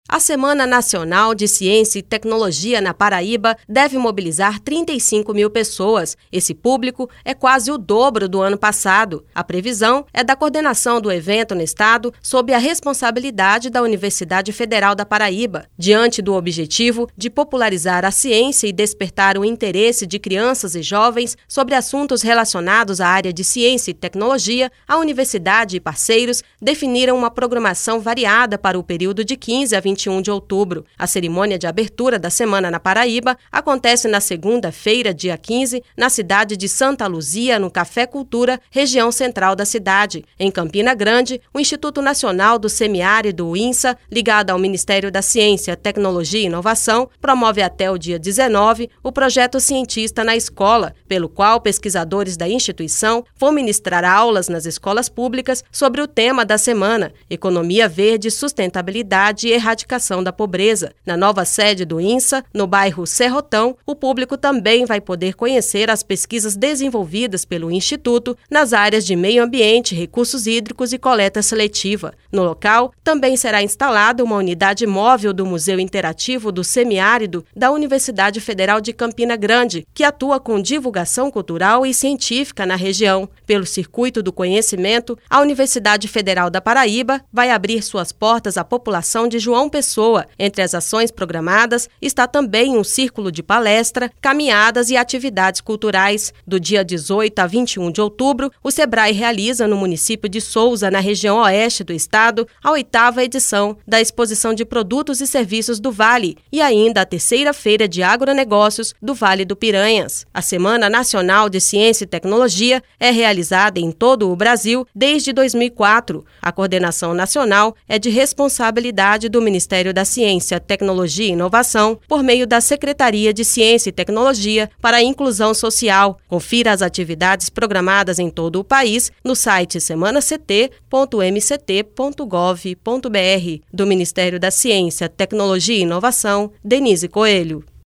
A Semana Nacional de Ciência e Tecnologia na Paraíba deve mobilizar 35 mil pessoas. Esse público é quase o dobro do ano passado. A previsão é da coordenação do evento no estado sob a responsabilidade da Universidade Federal da Paraíba. Diante do objetivo de popularizar a ciência e despertar o interesse de crianças e jovens sobre assuntos relacionados à área de ciência e tecnologia, a universidade e parceiros definiram uma programação variada para o período de 15 a 21 de outubro. A cerimônia de abertura da Semana na Paraíba acontece na segunda-feira, dia 15, na cidade de Santa Luzia, no Café Cultura, região central da cidade. Em Campina Grande, o Instituto Nacional do Semiárido, o INSA, ligado ao Ministério da Ciência, Tecnologia e Inovação, promove até o dia 19 o projeto Cientista na Escola, pelo qual pesquisadores da instituição vão ministrar aulas nas escolas públicas sobre o tema da semana: Economia Verde, Sustentabilidade e Erradicação da pobreza. Na nova sede do INSA, no bairro Serrotão, o público também vai poder conhecer as pesquisas desenvolvidas pelo Instituto nas áreas de meio ambiente, recursos hídricos e coleta seletiva. No local, também será instalada uma unidade móvel do Museu Interativo do Semiárido da Universidade Federal de Campina Grande, que atua com divulgação cultural e científica na região. Pelo Circuito do Conhecimento, a Universidade Federal da Paraíba vai abrir suas portas à população de João Pessoa. Entre as ações programadas está também um círculo de palestra, caminhadas e atividades culturais. Do dia 18 a 21 de outubro, o Sebrae realiza no município de Souza, na região oeste do estado, a 8ª edição da Exposição de Produtos e Serviços do Vale e ainda a 3ª Feira de Agronegócios do Vale do Piranhas. A Semana Nacional de Ciência e Tecnologia é realizada em todo o Brasil desde 2004. A coordenação nacional é de responsabilidade do Ministério da Ciência, Tecnologia e Inovação, por meio da Secretaria de Ciência e Tecnologia para a Inclusão Social. Confira as atividades programadas em todo o país no site semanact.mct.gov.br. Do Ministério da Ciência, Tecnologia e Inovação, Denise Coelho.